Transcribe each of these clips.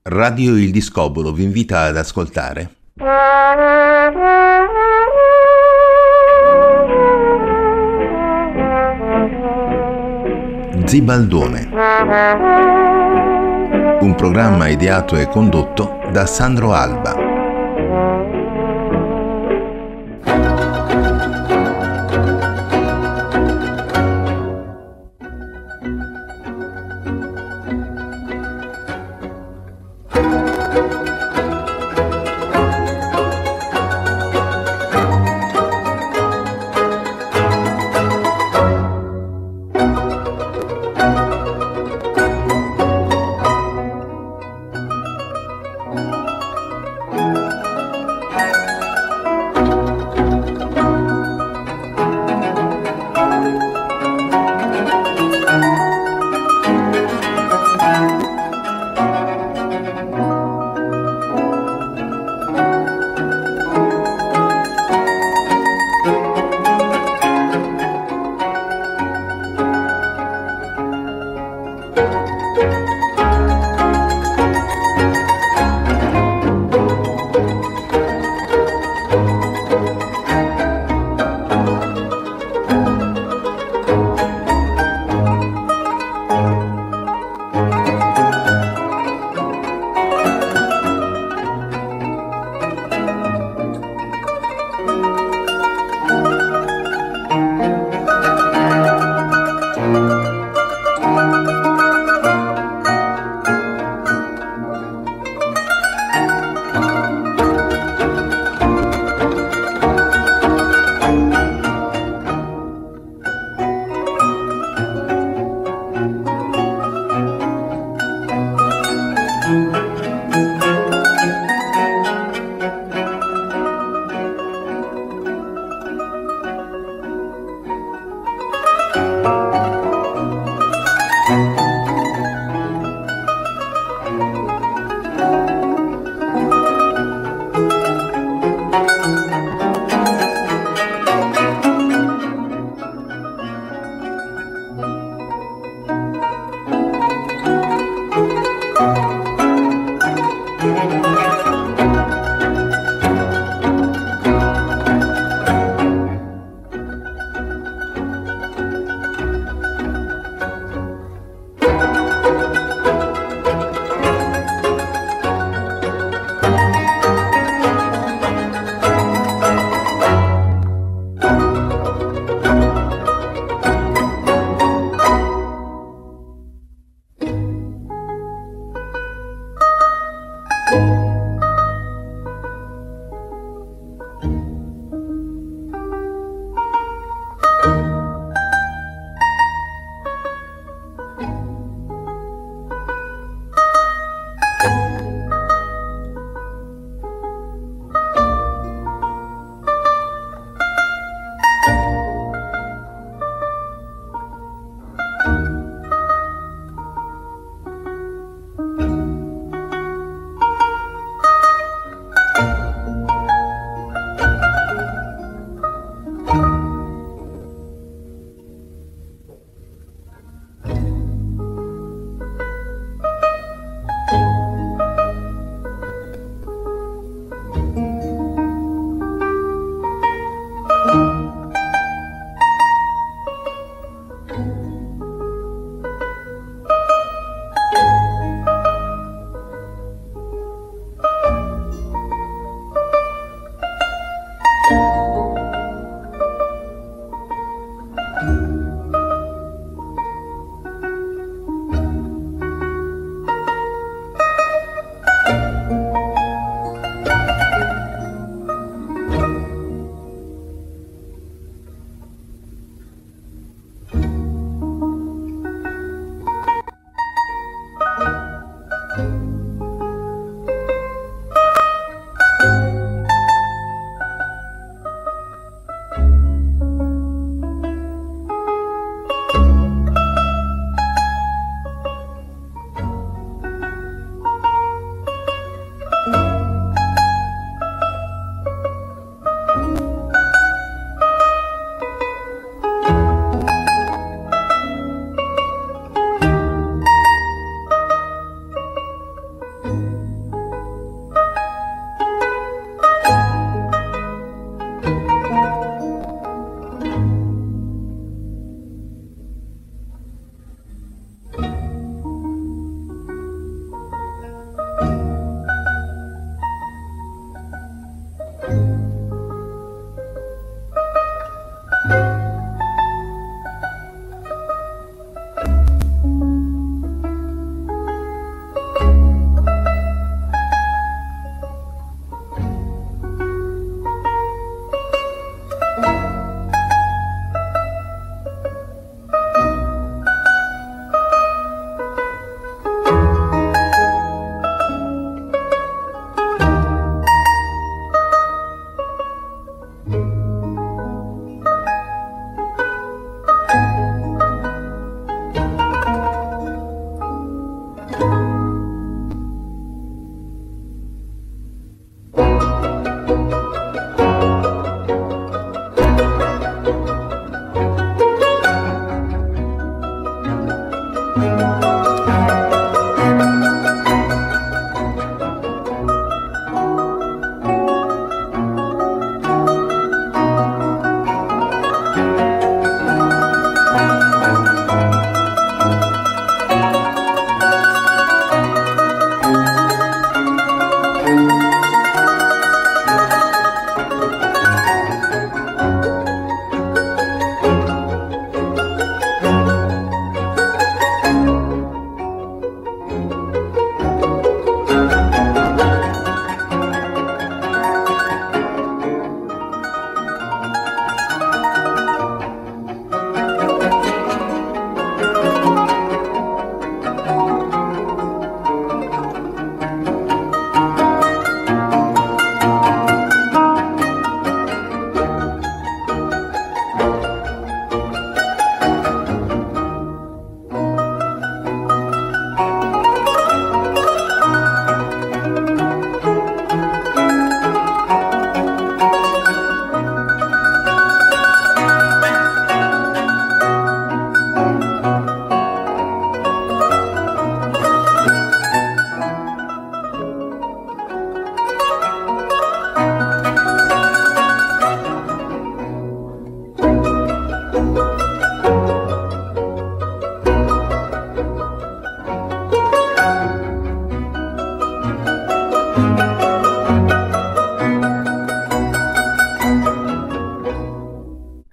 Radio Il Discobolo vi invita ad ascoltare Zibaldone, un programma ideato e condotto da Sandro Alba.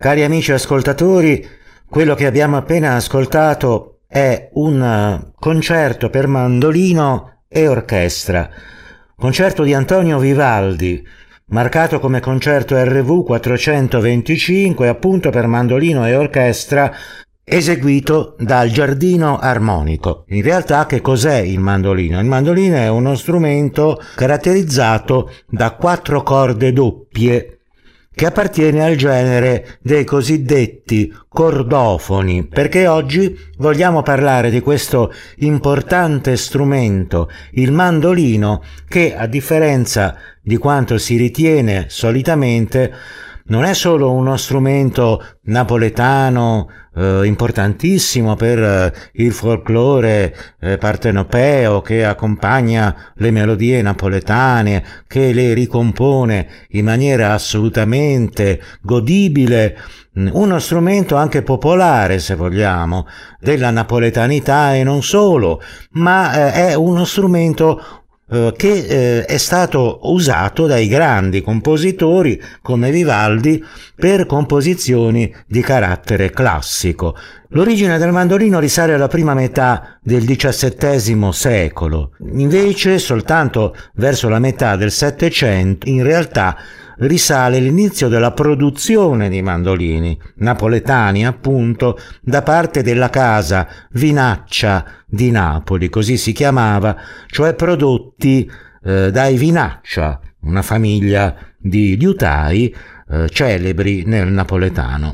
Cari amici ascoltatori, quello che abbiamo appena ascoltato è un concerto per mandolino e orchestra, concerto di Antonio Vivaldi, marcato come concerto RV 425, appunto per mandolino e orchestra, eseguito dal Giardino Armonico. In realtà che cos'è il mandolino? Il mandolino è uno strumento caratterizzato da 4 corde doppie, che appartiene al genere dei cosiddetti cordofoni, perché oggi vogliamo parlare di questo importante strumento, il mandolino, che a differenza di quanto si ritiene solitamente non è solo uno strumento napoletano importantissimo per il folklore partenopeo, che accompagna le melodie napoletane, che le ricompone in maniera assolutamente godibile, uno strumento anche popolare, se vogliamo, della napoletanità e non solo, ma è uno strumento che è stato usato dai grandi compositori come Vivaldi per composizioni di carattere classico. L'origine del mandolino risale alla prima metà del XVII secolo, invece soltanto verso la metà del Settecento in realtà risale l'inizio della produzione di mandolini napoletani, appunto, da parte della casa Vinaccia di Napoli, così si chiamava, cioè prodotti dai Vinaccia, una famiglia di liutai celebri nel napoletano.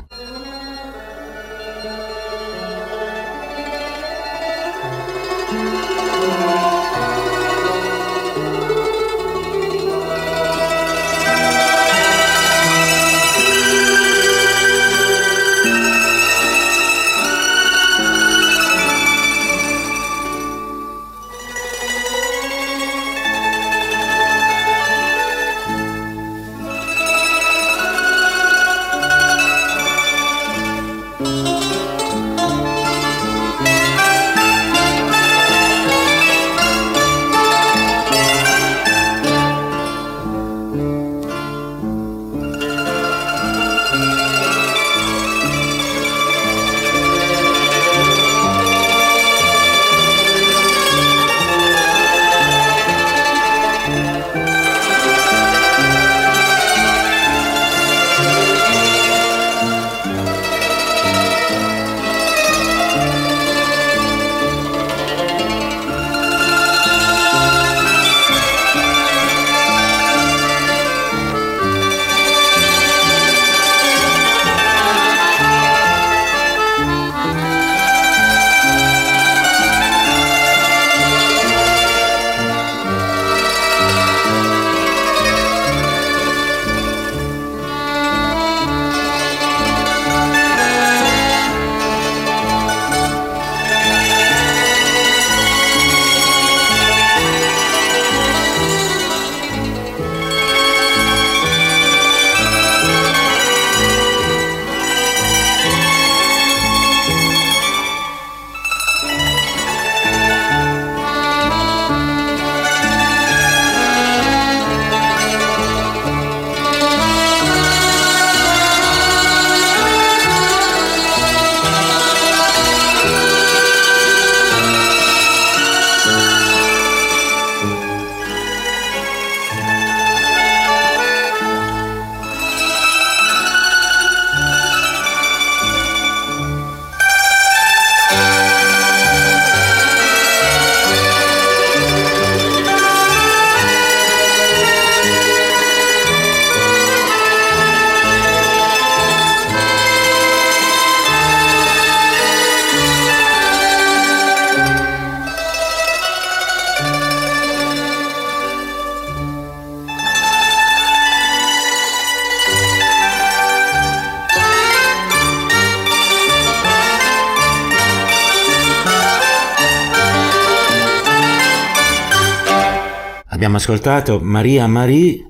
Abbiamo ascoltato Maria Marie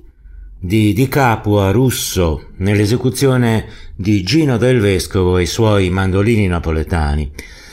di Capua Russo nell'esecuzione di Gino Del Vescovo e i suoi mandolini napoletani.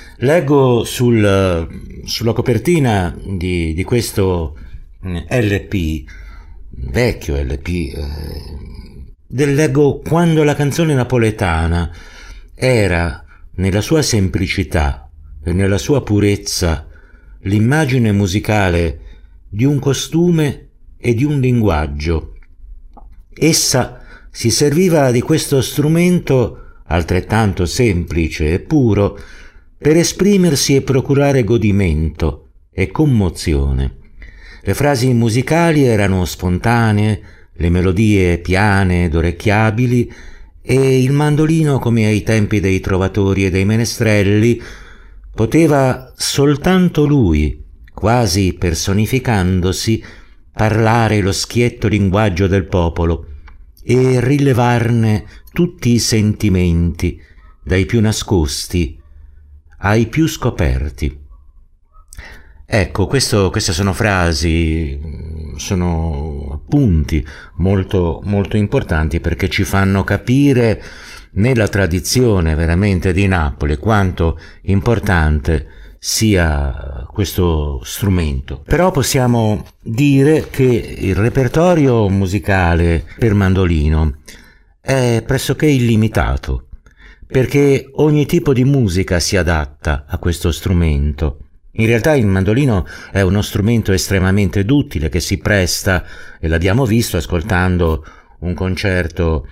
Leggo sulla copertina di questo LP, vecchio LP, leggo quando la canzone napoletana era, nella sua semplicità e nella sua purezza, l'immagine musicale di un costume e di un linguaggio. Essa si serviva di questo strumento altrettanto semplice e puro per esprimersi e procurare godimento e commozione. Le frasi musicali erano spontanee, le melodie piane ed orecchiabili, e il mandolino, come ai tempi dei trovatori e dei menestrelli, poteva soltanto lui, quasi personificandosi, parlare lo schietto linguaggio del popolo e rilevarne tutti i sentimenti, dai più nascosti ai più scoperti. Ecco, queste sono frasi, sono appunti molto, molto importanti, perché ci fanno capire nella tradizione veramente di Napoli quanto importante sia questo strumento. Però possiamo dire che il repertorio musicale per mandolino è pressoché illimitato, perché ogni tipo di musica si adatta a questo strumento. In realtà il mandolino è uno strumento estremamente duttile che si presta, e l'abbiamo visto ascoltando un concerto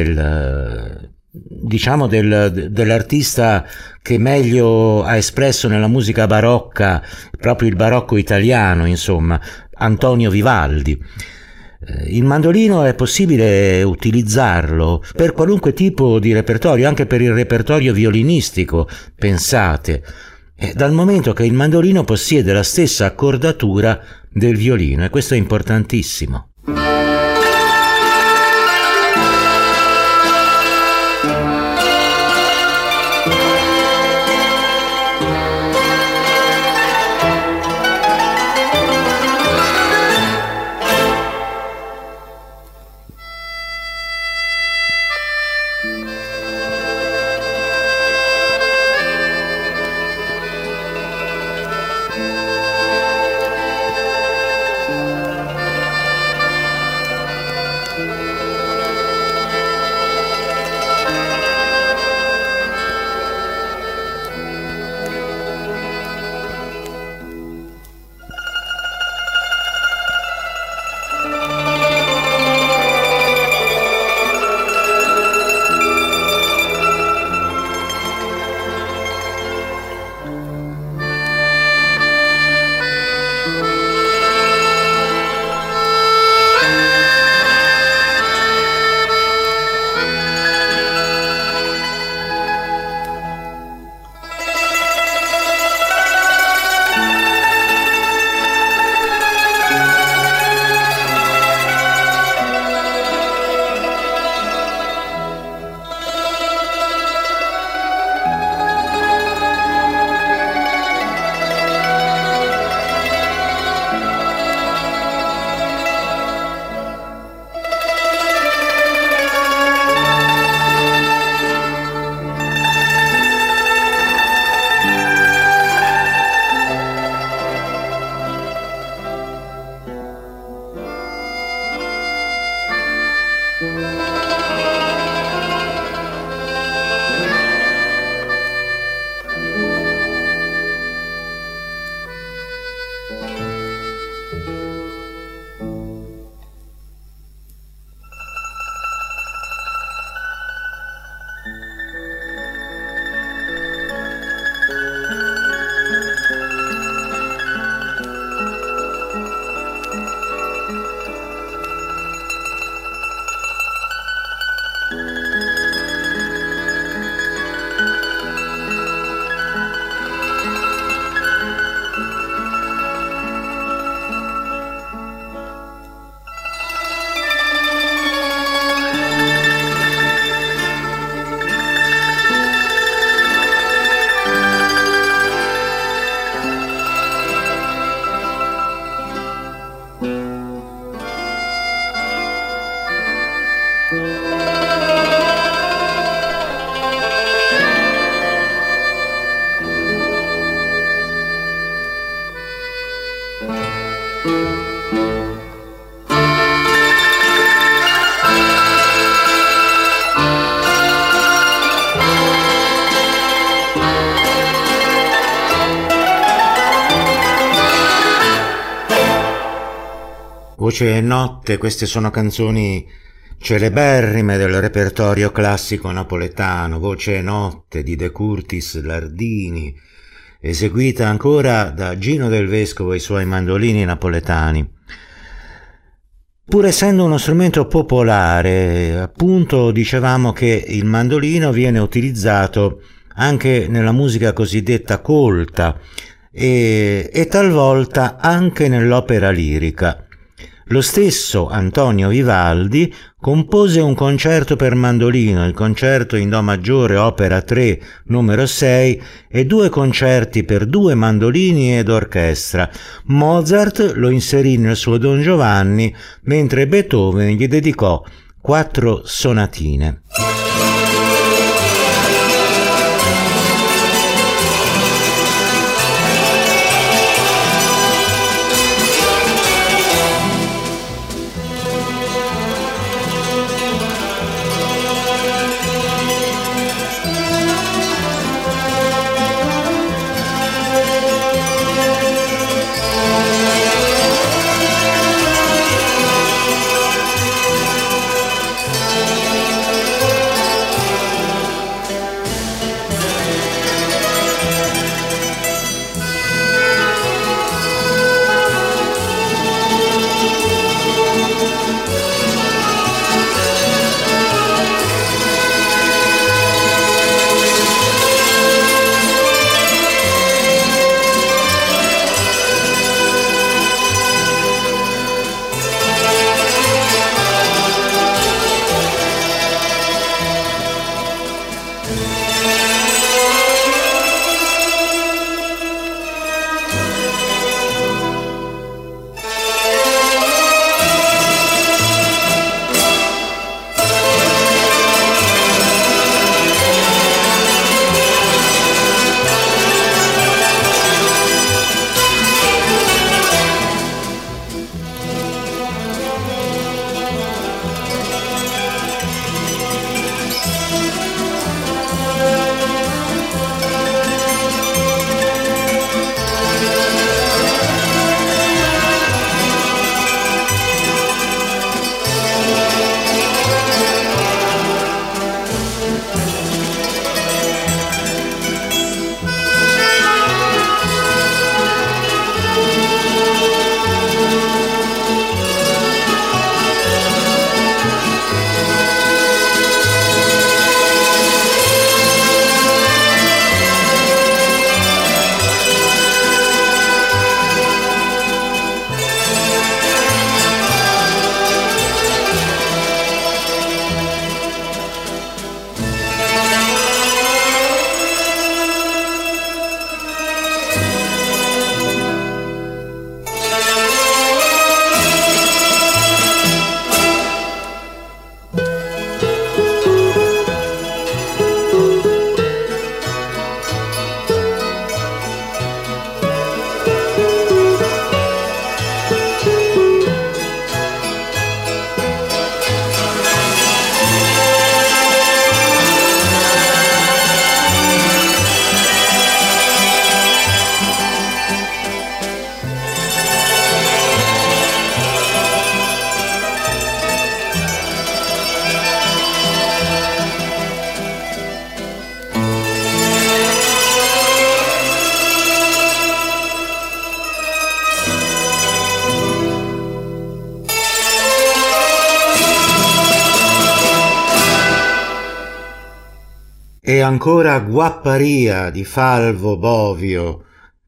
dell'artista che meglio ha espresso nella musica barocca, proprio il barocco italiano, insomma, Antonio Vivaldi. Il mandolino è possibile utilizzarlo per qualunque tipo di repertorio, anche per il repertorio violinistico, pensate, dal momento che il mandolino possiede la stessa accordatura del violino, e questo è importantissimo. Voce e notte, queste sono canzoni celeberrime del repertorio classico napoletano. Voce e notte di De Curtis Lardini, eseguita ancora da Gino Del Vescovo e i suoi mandolini napoletani. Pur essendo uno strumento popolare, appunto dicevamo che il mandolino viene utilizzato anche nella musica cosiddetta colta e talvolta anche nell'opera lirica. Lo stesso Antonio Vivaldi compose un concerto per mandolino, il concerto in Do maggiore opera 3 numero 6 e 2 concerti per 2 mandolini ed orchestra. Mozart lo inserì nel suo Don Giovanni, mentre Beethoven gli dedicò 4 sonatine. E ancora Guapparia di Falvo Bovio,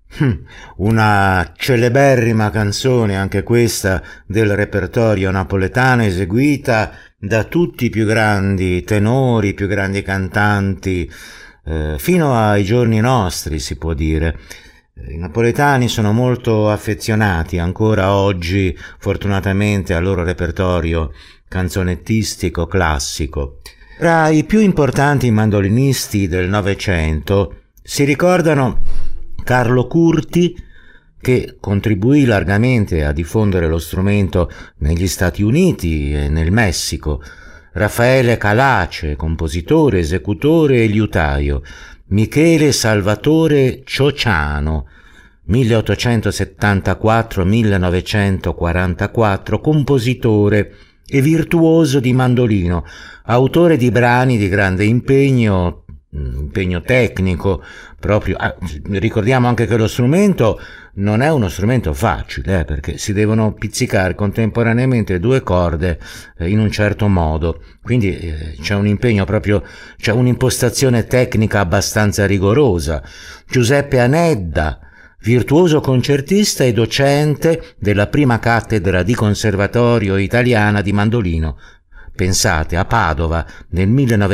una celeberrima canzone anche questa del repertorio napoletano, eseguita da tutti i più grandi tenori, i più grandi cantanti, fino ai giorni nostri si può dire. I napoletani sono molto affezionati ancora oggi, fortunatamente, al loro repertorio canzonettistico classico. Tra i più importanti mandolinisti del Novecento si ricordano Carlo Curti, che contribuì largamente a diffondere lo strumento negli Stati Uniti e nel Messico, Raffaele Calace, compositore, esecutore e liutaio, Michele Salvatore Ciociano, 1874-1944, compositore e virtuoso di mandolino, autore di brani di grande impegno tecnico proprio. Ricordiamo anche che lo strumento non è uno strumento facile, perché si devono pizzicare contemporaneamente due corde in un certo modo, quindi c'è un impegno proprio, c'è un'impostazione tecnica abbastanza rigorosa. Giuseppe Anedda, virtuoso concertista e docente della prima cattedra di conservatorio italiana di mandolino, pensate, a Padova nel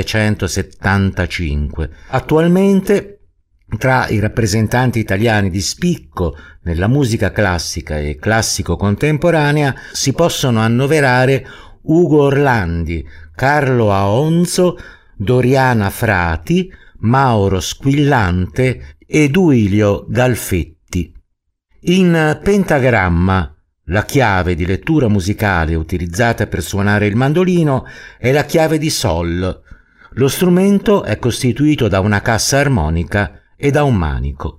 1975. Attualmente tra i rappresentanti italiani di spicco nella musica classica e classico contemporanea si possono annoverare Ugo Orlandi, Carlo Aonzo, Doriana Frati, Mauro Squillante e Duilio Galfetti. In pentagramma, la chiave di lettura musicale utilizzata per suonare il mandolino è la chiave di Sol. Lo strumento è costituito da una cassa armonica e da un manico.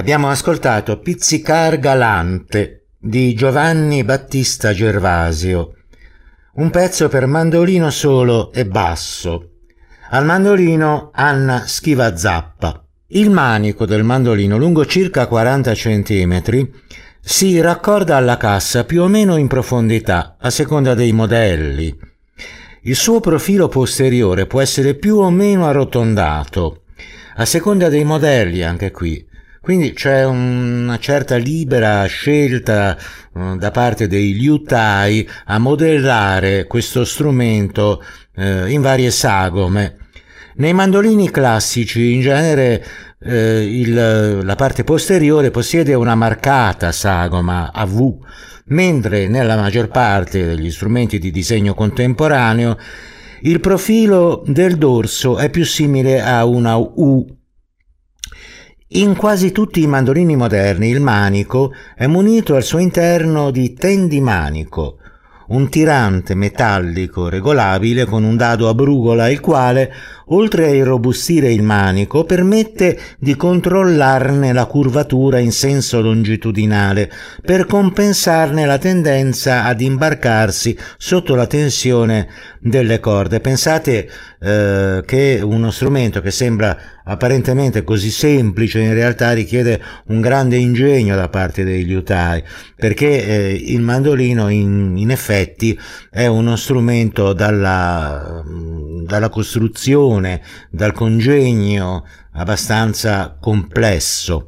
Abbiamo ascoltato Pizzicar Galante di Giovanni Battista Gervasio, un pezzo per mandolino solo e basso. Al mandolino Anna Schivazappa. Il manico del mandolino, lungo circa 40 cm, si raccorda alla cassa più o meno in profondità, a seconda dei modelli. Il suo profilo posteriore può essere più o meno arrotondato, a seconda dei modelli anche qui. Quindi c'è una certa libera scelta da parte dei liutai a modellare questo strumento in varie sagome. Nei mandolini classici in genere la parte posteriore possiede una marcata sagoma a V, mentre nella maggior parte degli strumenti di disegno contemporaneo il profilo del dorso è più simile a una U. In quasi tutti i mandolini moderni il manico è munito al suo interno di tendimanico, un tirante metallico regolabile con un dado a brugola, il quale, oltre a irrobustire il manico, permette di controllarne la curvatura in senso longitudinale per compensarne la tendenza ad imbarcarsi sotto la tensione delle corde. Pensate che uno strumento che sembra apparentemente così semplice in realtà richiede un grande ingegno da parte dei liutai, perché il mandolino in effetti è uno strumento dalla costruzione, dal congegno abbastanza complesso.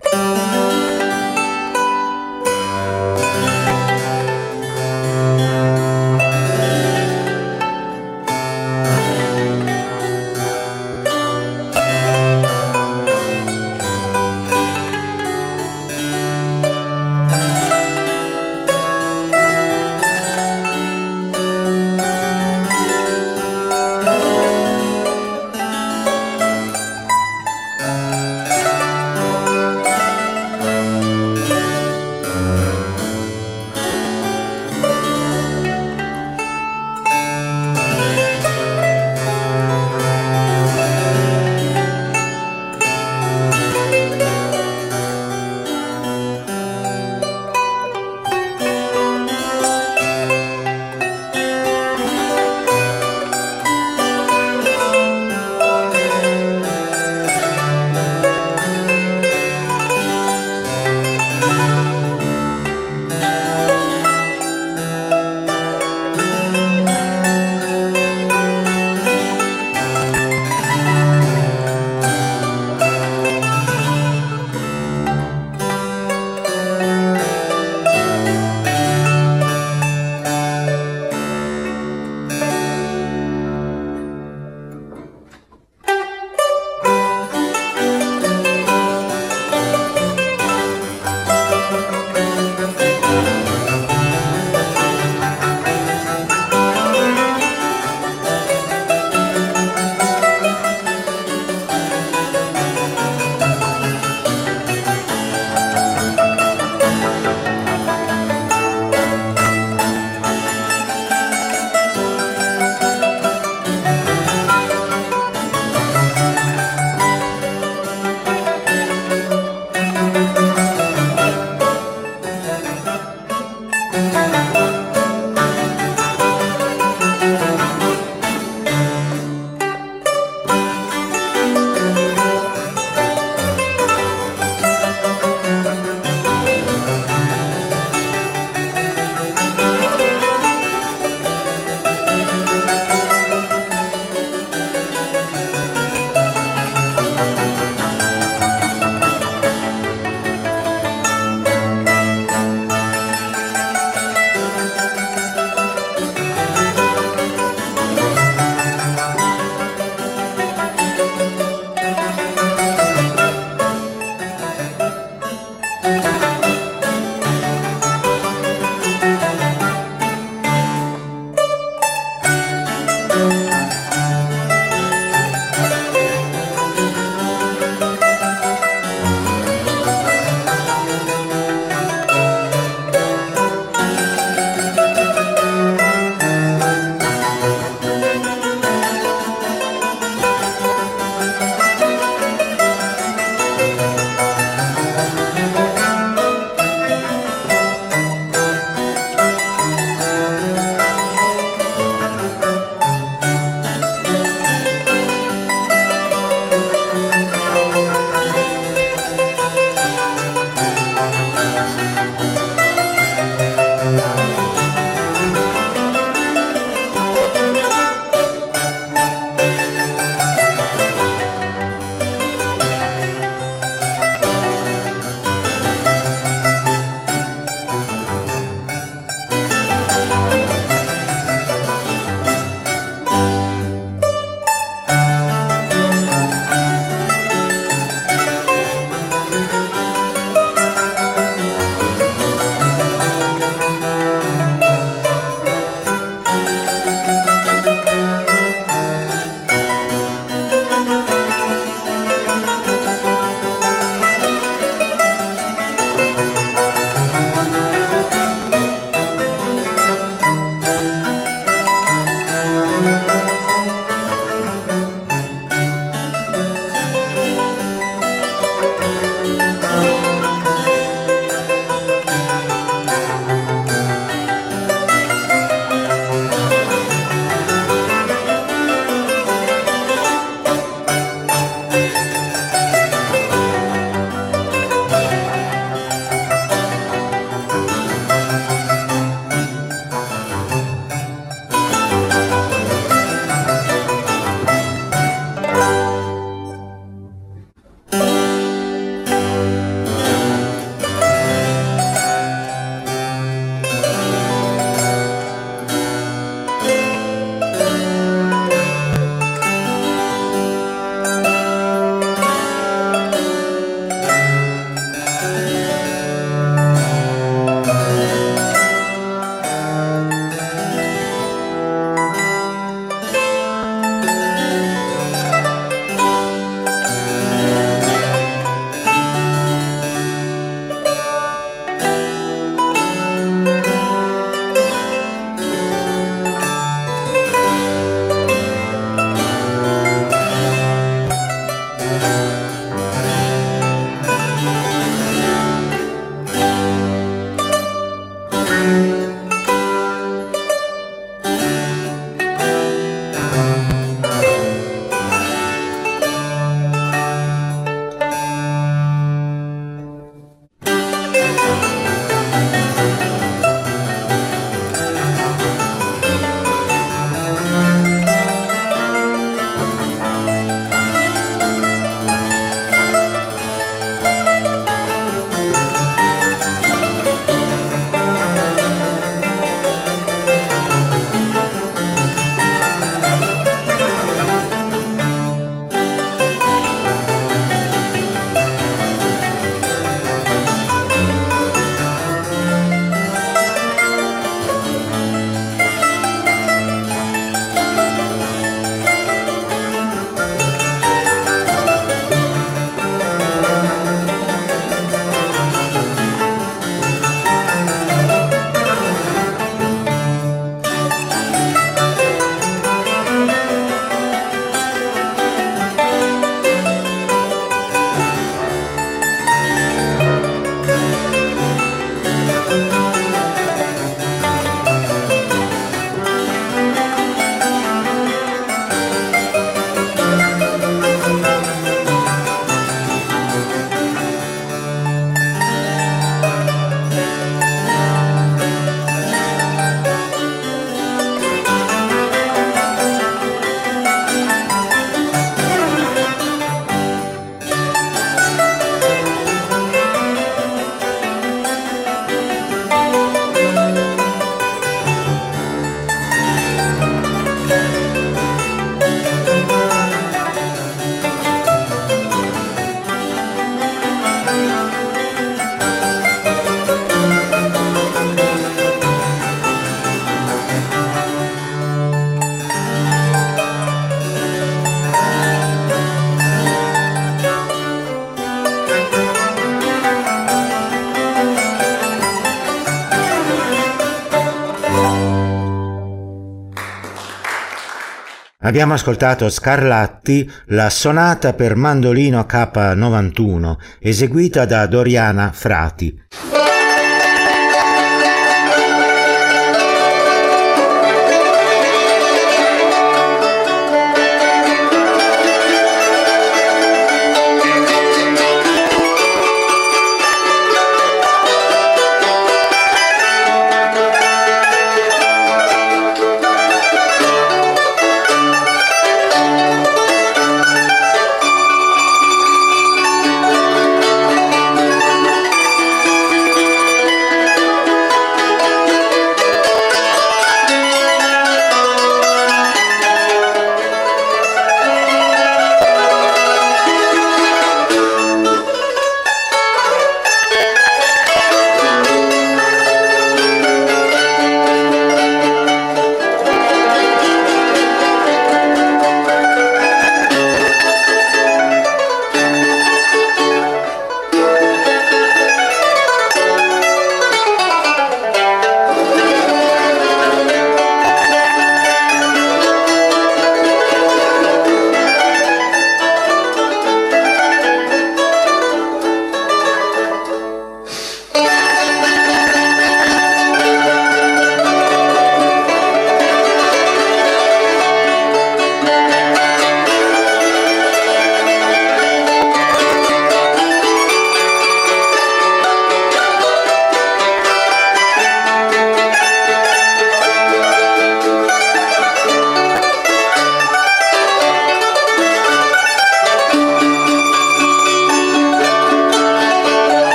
Abbiamo ascoltato Scarlatti, la sonata per mandolino K91, eseguita da Doriana Frati.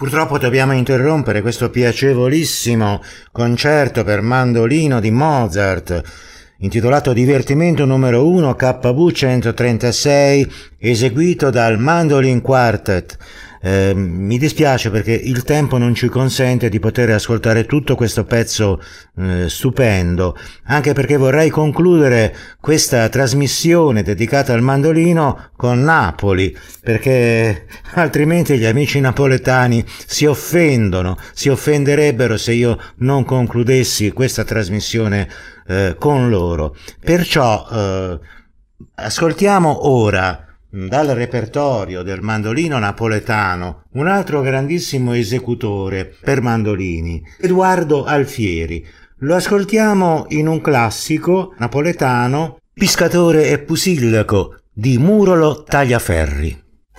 Purtroppo dobbiamo interrompere questo piacevolissimo concerto per mandolino di Mozart, intitolato Divertimento numero 1 KV 136, eseguito dal Mandolin Quartet. Mi dispiace perché il tempo non ci consente di poter ascoltare tutto questo pezzo stupendo, anche perché vorrei concludere questa trasmissione dedicata al mandolino con Napoli, perché altrimenti gli amici napoletani si offenderebbero se io non concludessi questa trasmissione con loro. Perciò ascoltiamo ora dal repertorio del mandolino napoletano un altro grandissimo esecutore per mandolini, Edoardo Alfieri. Lo ascoltiamo in un classico napoletano, Piscatore e Pusillaco di Murolo Tagliaferri.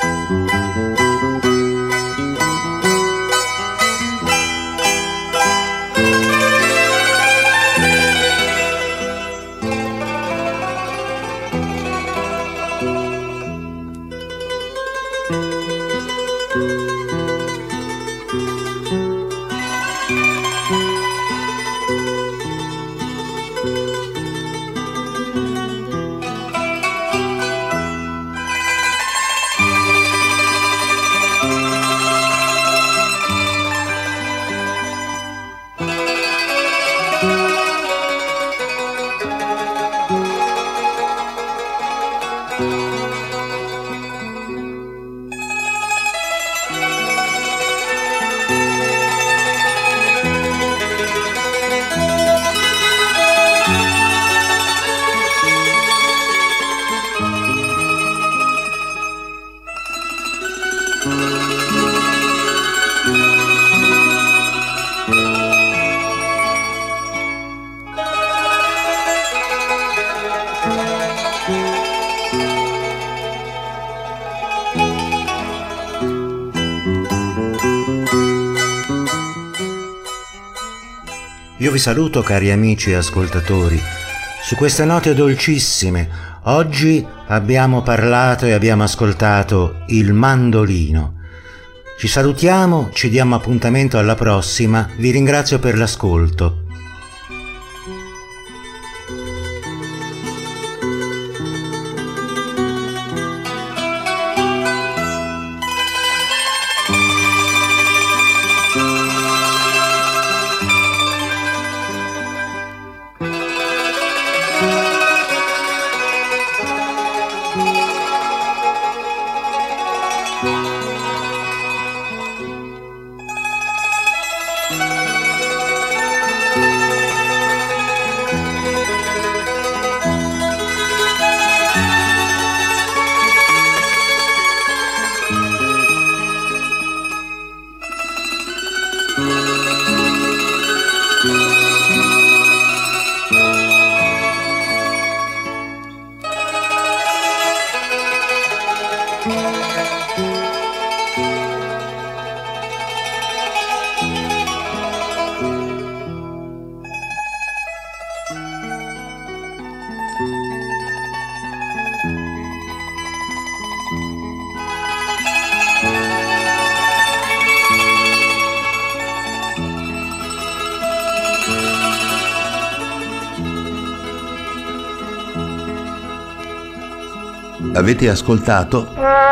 Io vi saluto, cari amici ascoltatori, su queste note dolcissime. Oggi abbiamo parlato e abbiamo ascoltato il mandolino. Ci salutiamo, ci diamo appuntamento alla prossima, vi ringrazio per l'ascolto. Avete ascoltato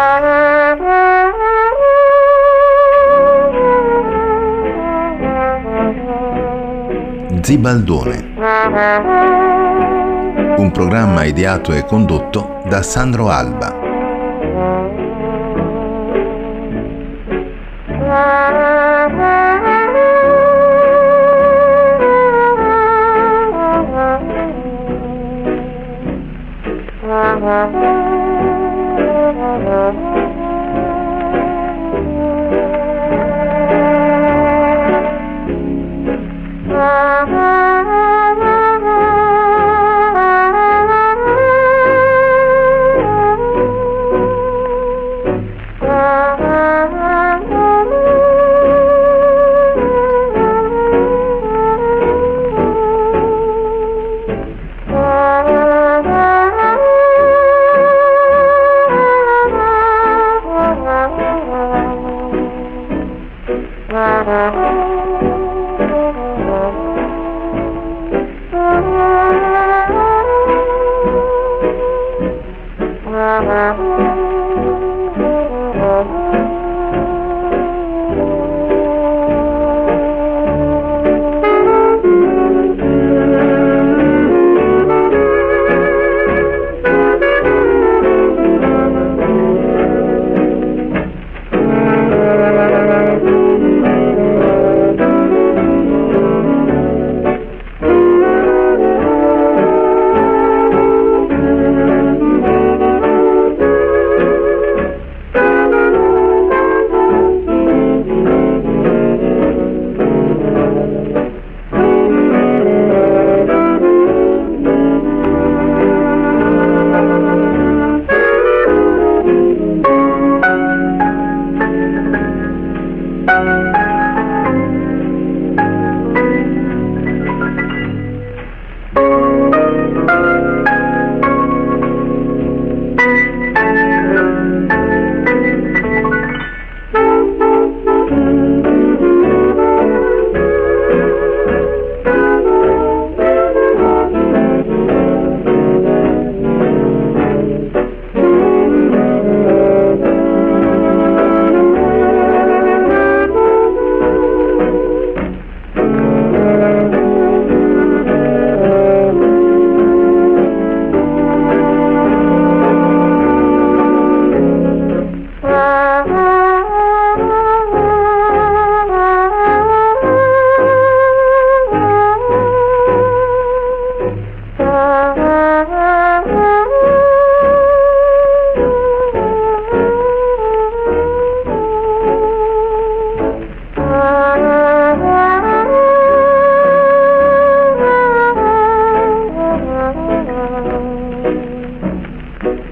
Zibaldone, un programma ideato e condotto da Sandro Alba.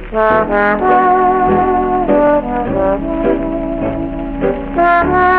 Thank you.